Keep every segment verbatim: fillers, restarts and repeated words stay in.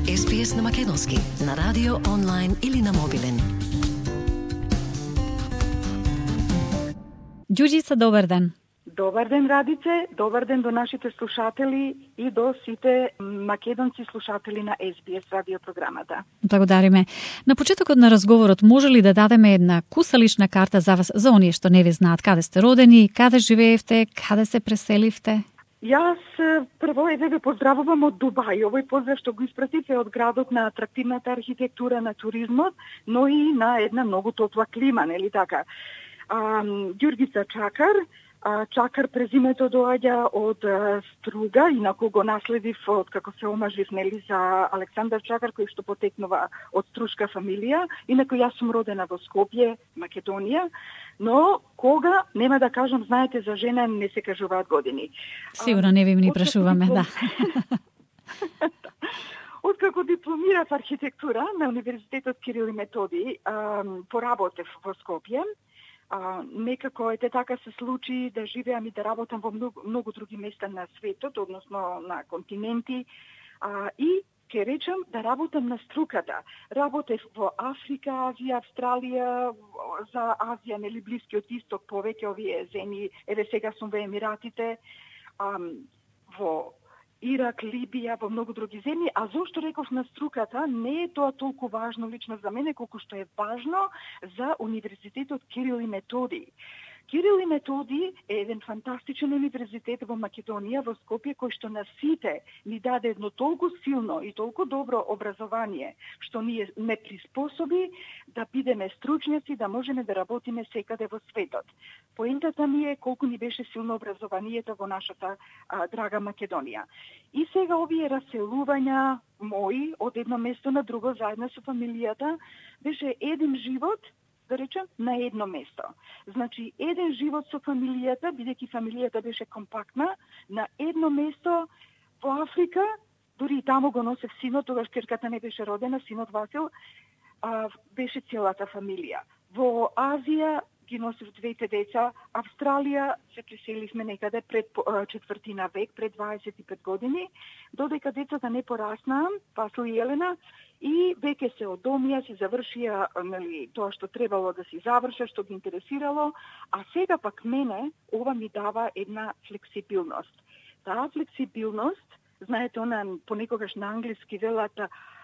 Ес Би Ес на македонски, на радио, онлайн или на мобилен. Ѓурѓица, добар ден. Добар ден, Радице, добар ден до нашите слушатели и до сите македонци слушатели на Ес Би Ес радиопрограмата. Благодариме. На почетокот на разговорот може ли да дадеме една кусалична карта за вас, за оние што не ви знаат, каде сте родени, каде живеевте, каде се преселивте? Јас прво еве ве поздравувам од Дубај. Овој поздрав што го испратив е од градот на атрактивната архитектура, на туризмот, но и на една многу топла клима, нели така? А, Ѓурѓица Чакар, а, Чакар презимето доаѓа од а, Струга, инаку го наследив од како се омажив, нели, за Александар Чакар, кој што потекнува од струшка фамилија. Инаку јас сум родена во Скопје, Македонија, но кога, нема да кажам, знаете, за жена не се кажуваат години. Сигурно не ви ни прашуваме, да. Откако дипломирав архитектура на Универзитетот Кирил и Методи, поработев во Скопје. А, некако ете така се случи да живеам и да работам во многу, многу други места на светот, односно на континенти, а, и ке речам да работам на струката. Работев во Африка, Азија, Австралија, за Азија, нели Блискиот Исток, повеќе овие земји, еве сега сум во Емиратите, а, во Ирак, Либија, во многу други земји, а зошто реков на струката, не е тоа толку важно лично за мене, колку што е важно за Универзитетот Кирил и Методи. Кирил и Методи е еден фантастичен универзитет во Македонија, во Скопје, кој што на сите ни даде едно толку силно и толку добро образование, што ни не приспособи да бидеме стручњаци, да можеме да работиме секаде во светот. Поентата ми е колку ни беше силно образованието во нашата а, драга Македонија. И сега овие раселувања мои од едно место на друго, заедно со фамилијата, беше еден живот, да речем, на едно место. Значи, еден живот со фамилијата, бидејќи фамилијата беше компактна, на едно место во Африка, дури и таму го носев синот, тогаш керката не беше родена, синот Васил, а, беше целата фамилија. Во Азија ги носев двете деца, Австралија се преселивме некаде пред четвртина век, пред дваесет и пет години, додека децата не пораснаа, Васил и Елена, и веќе се одомија, си завршија, нели, тоа што требало да си завршат, што ги интересирало, а сега пак мене ова ми дава една флексибилност. Таа флексибилност, знаете, она понекогаш на англиски велат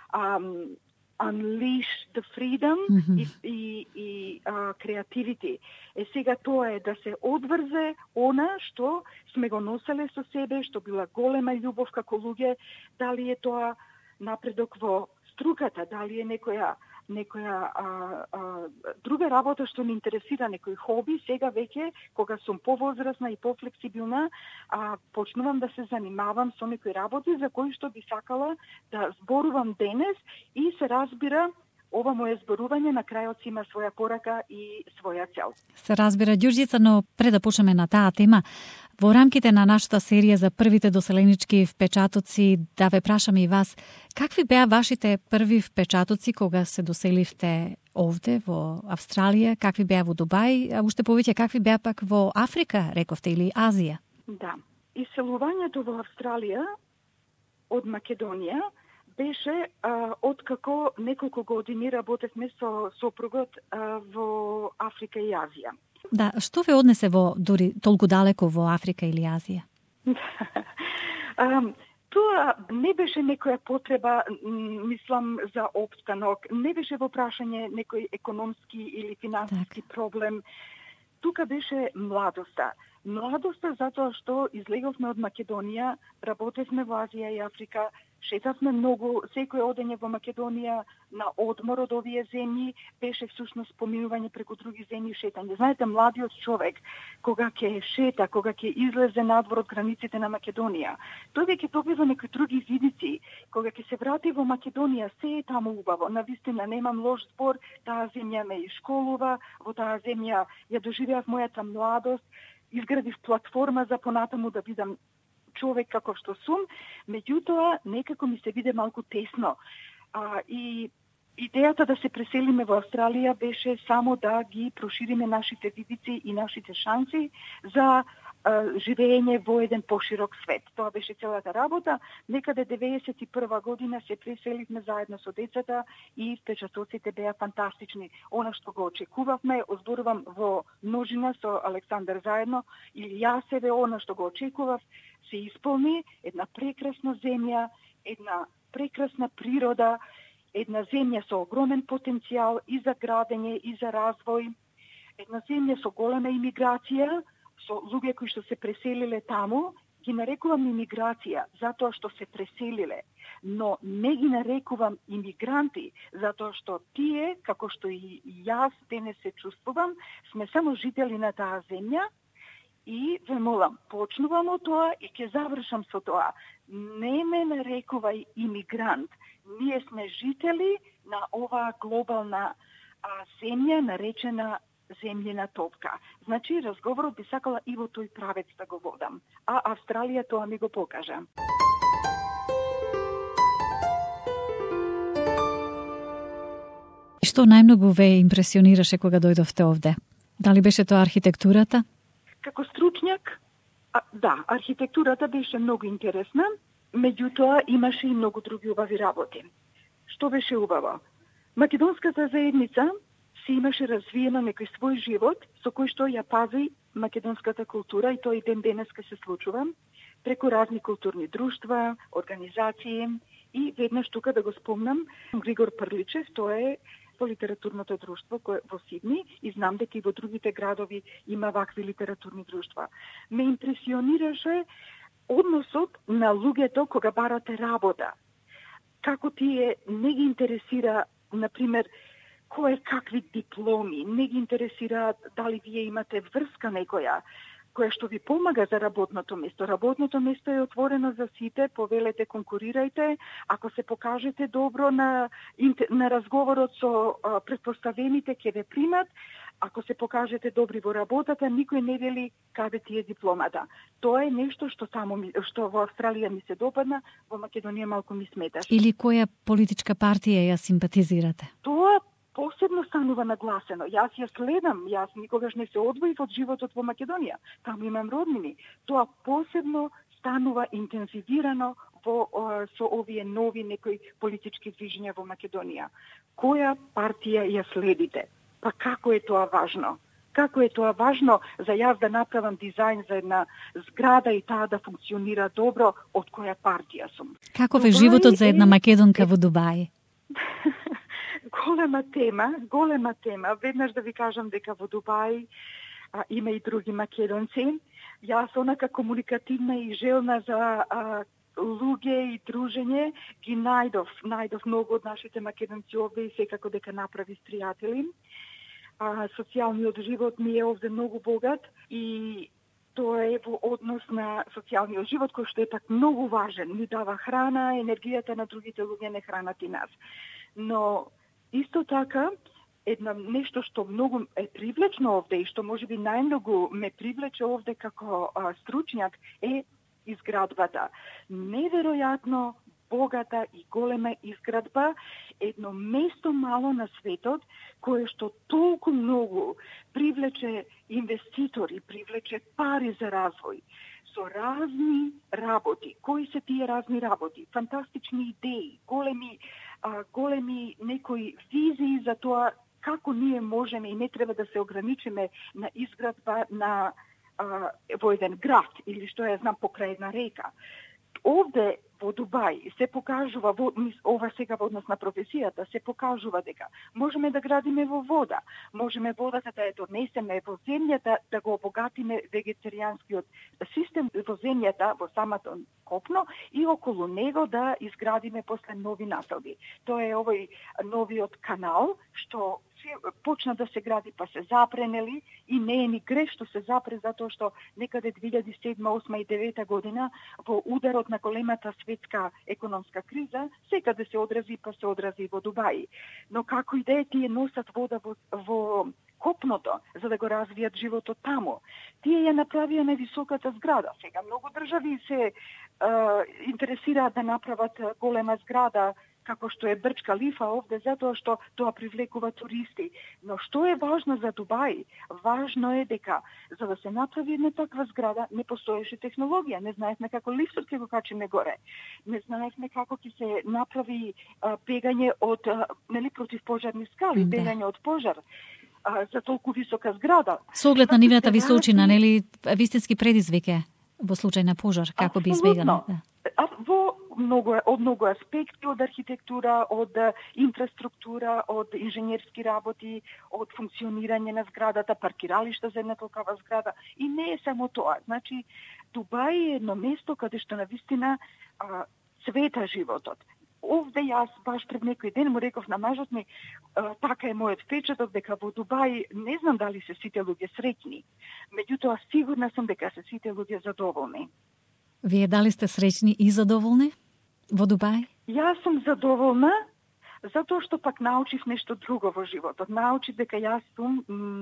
um, unleash the freedom mm-hmm. и, и, и uh, creativity. Е сега тоа е да се одврзе она што сме го носеле со себе, што била голема љубов како луѓе, дали е тоа напредок во струката, дали е некоја некоја а, а, друга работа што ме интересира, некој хоби, сега веќе, кога сум повозрасна и пофлексибилна, а, почнувам да се занимавам со некои работи за кои што би сакала да зборувам денес и се разбира, ова моје зборување на крајот има своја порака и своја цел. Се разбира, Ѓурѓица, но пред да почнеме на таа тема, во рамките на нашата серија за првите доселенички впечатоци, да ве прашам и вас, какви беа вашите први впечатоци кога се доселивте овде во Австралија, какви беа во Дубај, а уште повеќе какви беа пак во Африка, рековте, или Азија? Да, иселувањето во Австралија од Македонија беше а, откако неколку години работевме со сопругот а, во Африка и Азија. Да, што ве однесе во дури толку далеко во Африка или Азија? а, тоа не беше некоја потреба, мислам, за опстанок, не беше во прашање некој економски или финансиски так. проблем. Тука беше младоста. Младоста затоа што излеговме од Македонија, работевме во Азија и Африка, шетавме многу, секој одење во Македонија на одмор од овие земји беше всушност поминување преку други земји, шетање. Знаете, младиот човек, кога ќе шета, кога ќе излезе надвор од границите на Македонија, тој веќе добива некои други видици. Кога ќе се врати во Македонија, се е таму убаво. Навистина, немам лош збор, таа земја ме ишколува, во таа земја ја доживеав мојата младост, изградив платформа за понатаму да бидам човек како што сум, меѓутоа некако ми се биде малку тесно. А, и идејата да се преселиме во Австралија беше само да ги прошириме нашите видици и нашите шанси за живење во еден поширок свет. Тоа беше целата работа. Некаде деветдесет и прва година се преселивме заедно со децата и впечатоците беа фантастични. Она што го очекувавме, озборувам во множина со Александар заедно, или јас себе, она што го очекував, се исполни. Една прекрасна земја, една прекрасна природа, една земја со огромен потенцијал и за градење, и за развој. Една земја со голема имиграција, со луѓе кои што се преселиле таму, ги нарекувам имиграција затоа што се преселиле, но не ги нарекувам имигранти, затоа што тие, како што и јас денес се чувствувам, сме само жители на таа земја и ве молам, почнувам од тоа и ќе завршам со тоа. Не ме нарекувај имигрант. Ние сме жители на оваа глобална а, земја, наречена земјина топка. Значи, разговорот би сакала и во тој правец да го водам. А Австралија тоа ми го покажа. Што најмногу ве импресионираше кога дојдовте овде? Дали беше тоа архитектурата? Како стручњак, а, да, архитектурата беше многу интересна, меѓутоа имаше и многу други убави работи. Што беше убаво? Македонската заедница си имаше развиено некој свој живот со кој што ја пази македонската култура и тоа и ден денеска се случува преку разни културни друштва, организации и веднаш тука да го спомнам Григор Прличев, тоа е во литературното друштво кое во Сидни и знам дека и во другите градови има вакви литературни друштва. Ме импресионираше односот на луѓето кога барате работа. Како тие не ги интересира, например, кој какви дипломи, не ги интересира дали вие имате врска некоја, која што ви помага за работното место. Работното место е отворено за сите, повелете, конкурирајте, ако се покажете добро на, на разговорот со а, претпоставените, ќе ве примат, ако се покажете добри во работата, никој не вели каде ти е дипломата. Тоа е нешто што само што во Австралија ми се допадна, во Македонија малку ми сметаше. Или која политичка партија ја симпатизирате? Тоа посебно станува нагласено. Јас ја следам, јас никогаш не се одвоив од животот во Македонија. Таму имам роднини. Тоа посебно станува интензивирано во, о, со овие нови некои политички движења во Македонија. Која партија ја следите? Па како е тоа важно? Како е тоа важно за јас да направам дизајн за една зграда и таа да функционира добро, од која партија сум? Каков е животот за една македонка во Дубај? Голема тема, голема тема. Веднаш да ви кажам дека во Дубај а, има и други македонци. Јас онака комуникативна и желна за а, луѓе и дружење ги најдов, најдов многу од нашите македонци овде и секако дека направи пријатели. А, социјалниот живот ми е овде многу богат и тоа е во однос на социјалниот живот кој што е пак многу важен. Ни дава храна, енергијата на другите луѓе не хранат и нас. Но исто така, една нешто што многу е привлечно овде и што можеби најмногу ме привлече овде како а, стручњак е изградбата. Неверојатно богата и голема изградба, едно место мало на светот кое што толку многу привлече инвеститори, привлече пари за развој со разни работи. Кои се тие разни работи? Фантастични идеи, големи а, големи некои визии за тоа како ние можеме и не треба да се ограничиме на изградба на а, во еден град или што ја знам покрај една река. Овде во Дубај се покажува, во, ова сега во однос на професијата, се покажува дека можеме да градиме во вода, можеме водата да ја донесеме во земјата, да го обогатиме вегетаријанскиот систем во земјата, во самото копно и околу него да изградиме после нови населби. Тоа е овој новиот канал, што почна да се гради па се запре, нели, и не е ни греш што се запре, затоа што некаде две илјади и седма, осма и девета година во ударот на големата светска економска криза, секаде се одрази, па се одрази во Дубај. Но како и да е, тие носат вода во, во копното, за да го развијат животот таму. Тие ја направија на високата зграда. Сега многу држави се е, интересираат да направат голема зграда како што е Брдж Калифа овде, затоа што тоа привлекува туристи. Но што е важно за Дубај? Важно е дека за да се направи една таква зграда не постоеше технологија, не знаевме како лифтот ќе го качиме горе. Не знаевме како ќе се направи а, бегање од а, нели противпожарни скали, да. бегање од пожар а, за толку висока зграда. Со оглед на нивната височина, нели вистински предизвик е во случај на пожар, како би избегано? Да. А, во многу, од многу аспекти, од архитектура, од инфраструктура, од инженерски работи, од функционирање на зградата, паркиралишта за една толкава зграда. И не е само тоа. Значи, Дубај е едно место каде што навистина а, цвета животот. Овде јас баш пред некој ден му реков на мажот ми, а, така е мојот впечаток дека во Дубај не знам дали се сите луѓе среќни. Меѓутоа сигурна сум дека се сите луѓе задоволни. Вие дали сте среќни и задоволни во Дубај? Јас сум задоволна затоа што пак научив нешто друго во животот. Научив дека јас сум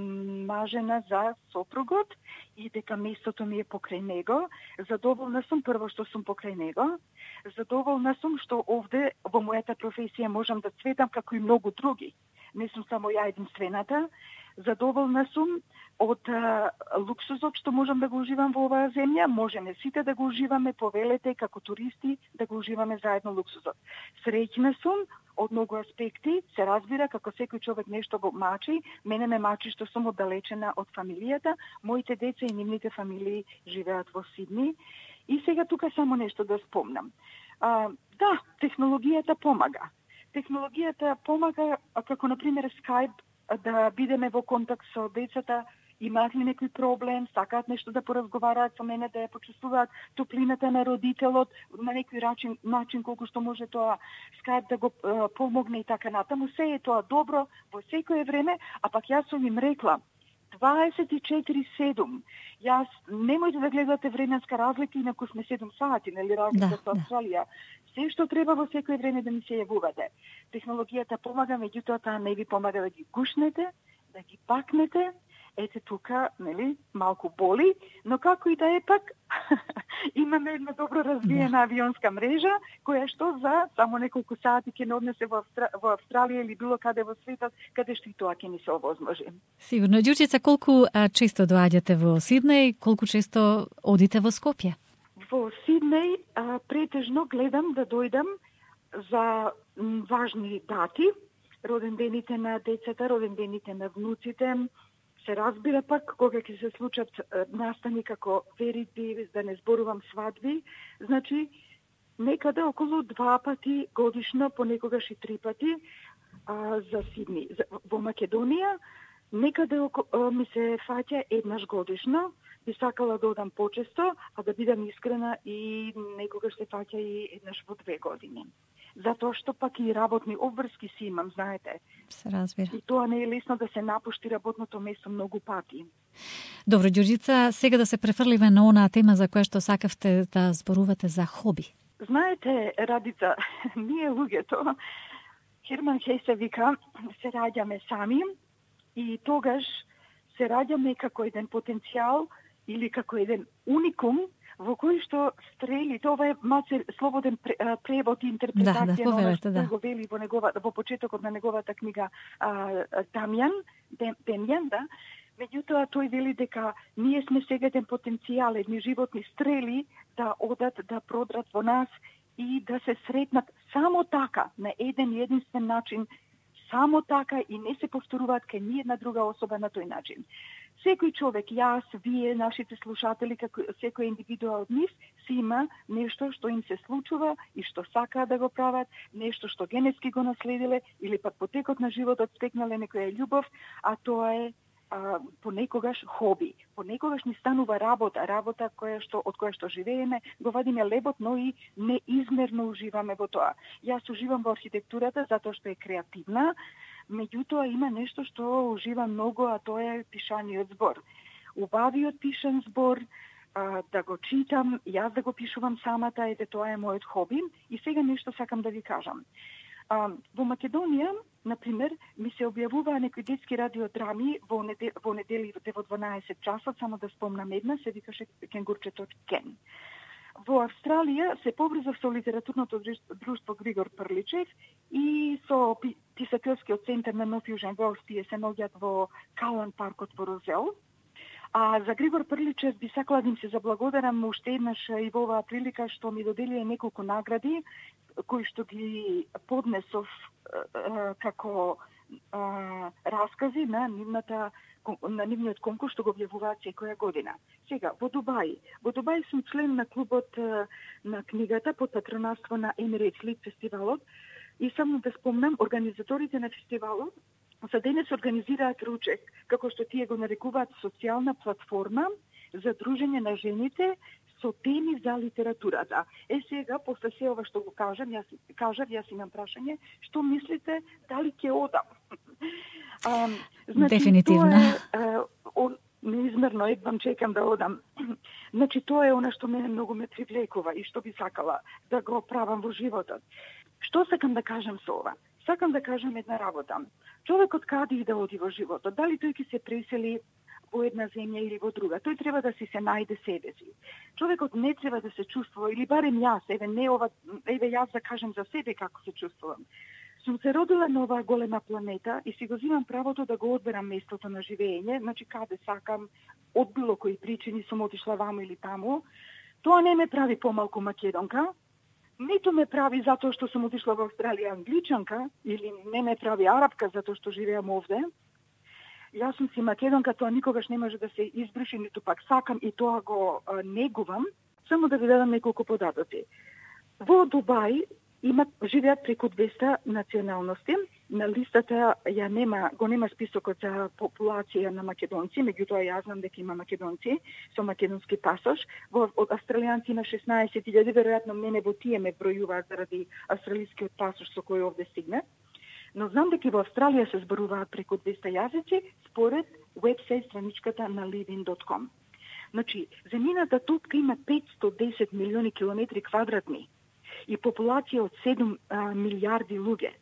мажена за сопругот и дека местото ми е покрај него. Задоволна сум прво што сум покрај него. Задоволна сум што овде во мојата професија можам да цветам како и многу други. Не сум само ја единствената. Задоволна сум од а, луксузот што можам да го уживам во оваа земја. Можеме сите да го уживаме, повелете како туристи да го уживаме заедно луксузот. Среќна сум од многу аспекти, се разбира како секој човек нешто го мачи. Мене ме мачи што сум оддалечена од фамилијата. Моите деца и нивните фамилии живеат во Сидни. И сега тука само нешто да спомнам. А, да, технологијата помага. Технологијата помага, како на пример Skype, да бидеме во контакт со децата, имаат ли некој проблем, сакаат нешто да поразговараат со мене, да ја почувствуваат топлината на родителот, на некој начин, начин колку што може тоа Skype да го е, помогне и така натаму. Се е тоа добро во секое време, а пак јас сум им рекла, дваесет и четири седум. Јас немојте да гледате временска разлика, инаку сме седум сати, нели разлика да, со Австралија. Се што треба во секој време да ми се јавувате. Технологијата помага, меѓутоа таа не ви помага да ги гушнете, да ги пакнете. Ете тука, нели, малку боли, но како и да е пак, имаме една добро развиена да. авионска мрежа, која што за само неколку сати ќе не однесе во, Австра... во Австралија или било каде во светот, каде што и тоа ќе ни се овозможи. Сигурно. Ѓурчица, колку а, често доаѓате во Сиднеј, колку често одите во Скопје? Во Сиднеј а, претежно гледам да дојдам за м, важни дати, родендените на децата, родендените на внуците. Се разбира пак кога ќе се случат настани како веридби, да не зборувам свадби, значи некаде околу два пати годишно, понекогаш и три пати а, за Сидни. За, во Македонија некаде око, а, ми се фаќа еднаш годишно. Би сакала да одам почесто, а да бидам искрена и некогаш се фаќа и еднаш во две години. Затоа што пак и работни обврски си имам, знаете. Се разбира. И тоа не е лесно да се напушти работното место многу пати. Добро, Ѓурѓица, сега да се префрлиме на онаа тема за која што сакавте да зборувате за хоби. Знаете, Радица, ние луѓето, Херман Хесе вика, се раѓаме сами и тогаш се раѓаме како еден потенцијал или како еден уникум во кој што стрели, тоа е маце слободен превод и интерпретација да, да, на она што да. го вели во, негова, во почетокот на неговата книга а, Дамјан, Демјан, да. Меѓутоа тој вели дека ние сме сега еден потенцијал, едни животни стрели да одат, да продрат во нас и да се сретнат само така, на еден и единствен начин, само така и не се повторуваат кај ни една друга особа на тој начин. Секој човек, јас, вие, нашите слушатели, како секој индивидуа од нив, си има нешто што им се случува и што сакаат да го прават, нешто што генетски го наследиле или пак по текот на животот стекнале некоја љубов, а тоа е а, понекогаш хоби. Понекогаш ни станува работа, работа која што од која што живееме, го вадиме лебот, но и неизмерно уживаме во тоа. Јас уживам во архитектурата затоа што е креативна, меѓутоа има нешто што уживам многу, а тоа е пишаниот збор. Убавиот пишан збор, а, да го читам, јас да го пишувам самата, ете тоа е мојот хоби. И сега нешто сакам да ви кажам. А, во Македонија, например, ми се објавуваа некои детски радиодрами во, недел, во неделите во дванаесет часот, само да спомнам една, се викаше Кенгурчето Кен. во Австралија се поврзав со литературното друштво Григор Прличев и со писателскиот центар на No Fusion Girls, тие се наоѓаат во Калан паркот во Розел. А за Григор Прличев би сакала да им се заблагодарам уште еднаш и во оваа прилика што ми доделија неколку награди кои што ги поднесов а, како а, раскази на нивната на нивниот конкурс што го објавуваат секоја година. Сега, во Дубај. Во Дубај сум член на клубот а, на книгата под патронатство на Emirates Lit фестивалот и само да спомнам, организаторите на фестивалот за денес организираат ручек, како што тие го нарекуваат социјална платформа за дружење на жените со теми за литературата. Е сега, после се ова што го кажам, јас, кажав, јас имам прашање, што мислите, дали ќе одам? А, значи, Дефинитивно. Тоа е, неизмерно, едвам чекам да одам. Значи, тоа е она што мене многу ме привлекува и што би сакала да го правам во животот. Што сакам да кажам со ова? Сакам да кажам една работа. Човекот каде и да оди во животот, дали тој ќе се пресели во една земја или во друга, тој треба да си се најде себе си. Човекот не треба да се чувствува, или барем јас, еве не ова, еве јас да кажам за себе како се чувствувам. Сум се родила на оваа голема планета и си го земам правото да го одберам местото на живење, значи каде сакам, од било кои причини сум отишла ваму или таму. Тоа не ме прави помалку македонка, ниту ме прави затоа што сум отишла во Австралија англичанка, или не ме прави арапка затоа што живеам овде. Јас сум си македонка, тоа никогаш не може да се избриши, ниту пак сакам и тоа го а, негувам. Само да ви дадам неколку податоци. Во Дубај има живеат преку двеста националности. На листата ја нема, го нема списокот за популација на македонци, меѓутоа ја знам дека има македонци со македонски пасош. Во од австралијанци има шеснаесет илјади, веројатно мене во тие ме бројуваат заради австралискиот пасош со кој овде стигне. Но знам дека во Австралија се зборуваат преку двеста јазици според вебсайт страничката на livin dot com. Значи, земјината топка има петстотини и десет милиони километри квадратни и популација од седум а, милијарди луѓе.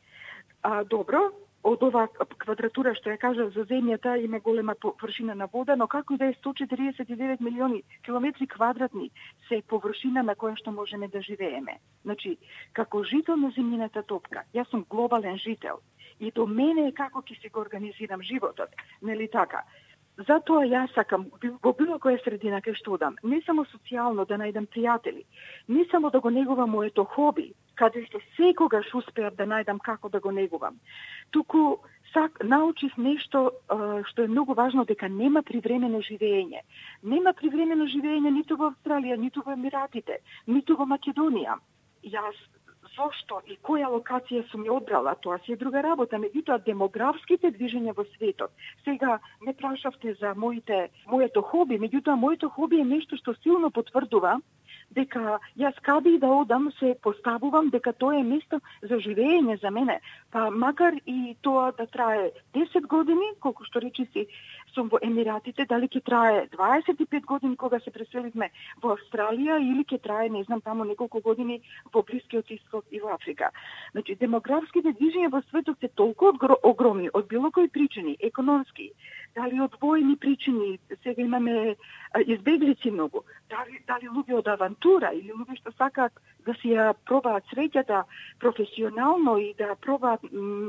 А, добро, од оваа квадратура што ја кажав за земјата има голема површина на вода, но како и да е сто четиридесет и девет милиони километри квадратни се површина на која што можеме да живееме. Значи, како жител на земјината топка, јас сум глобален жител и до мене е како ќе си го организирам животот, нели така? Затоа јас сакам во било која средина кај што одам, не само социјално да најдам пријатели, не само да го негувам моето хоби, каде што секогаш успеав да најдам како да го негувам. Туку сак научив нешто а, што е многу важно, дека нема привремено живење. Нема привремено живење ниту во Австралија, ниту во Емиратите, ниту во Македонија. Јас зошто и која локација сум ја одбрала, тоа си е друга работа, меѓутоа демографските движења во светот. Сега не прашавте за моите моето хоби, меѓутоа моето хоби е нешто што силно потврдува дека јас каде и да одам се поставувам дека тоа е место за живење за мене. Па макар и тоа да трае десет години, колку што речи си сум во Емиратите, дали ќе трае дваесет и пет години кога се преселивме во Австралија или ќе трае, не знам, таму неколку години во Блискиот Исток и во Африка. Значи, демографските движења во светот се толку огромни од било кои причини, економски, дали од војни причини, сега имаме избеглици многу, дали, дали луѓе од авантура или луѓе што сакаат да си ја пробаат среќата професионално и да пробаат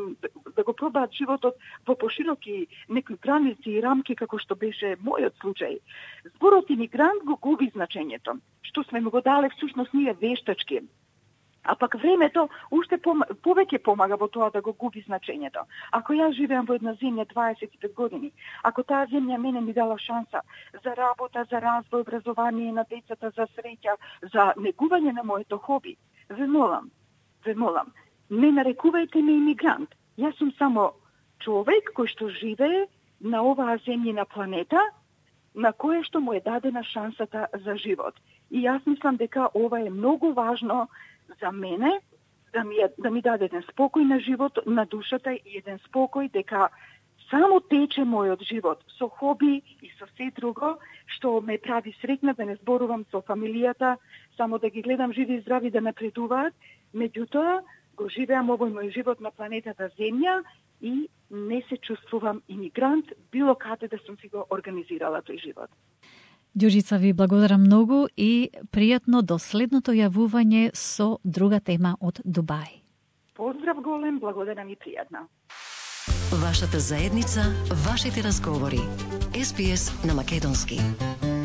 да го пробаат животот во пошироки некои граници и рамки како што беше мојот случај. Зборот имигрант го губи значењето, што сме му го дале всушност ние вештачки. А пак времето уште пом... повеќе помага во тоа да го губи значењето. Ако јас живеам во една земја дваесет и пет години, ако таа земја мене ми дала шанса за работа, за развој, образование на децата, за среќа, за негување на моето хоби, ве молам, ве молам, не нарекувајте ме имигрант. Јас сум само човек кој што живее на оваа земјина планета, на која што му е дадена шансата за живот. И јас мислам дека ова е многу важно за мене, да ми, да ми даде еден спокој на живот, на душата и еден спокој дека само тече мојот живот со хоби и со се друго, што ме прави среќна да не зборувам со фамилијата, само да ги гледам живи и здрави да напредуваат, меѓутоа го живеам овој мој живот на планетата Земја и не се чувствувам имигрант било каде да сум си го организирала тој живот. Ѓурѓица, ви благодарам многу и пријатно до следното јавување со друга тема од Дубај. Поздрав голем, благодарам и пријатно. Вашата заедница, вашите разговори. Ес Би Ес на македонски.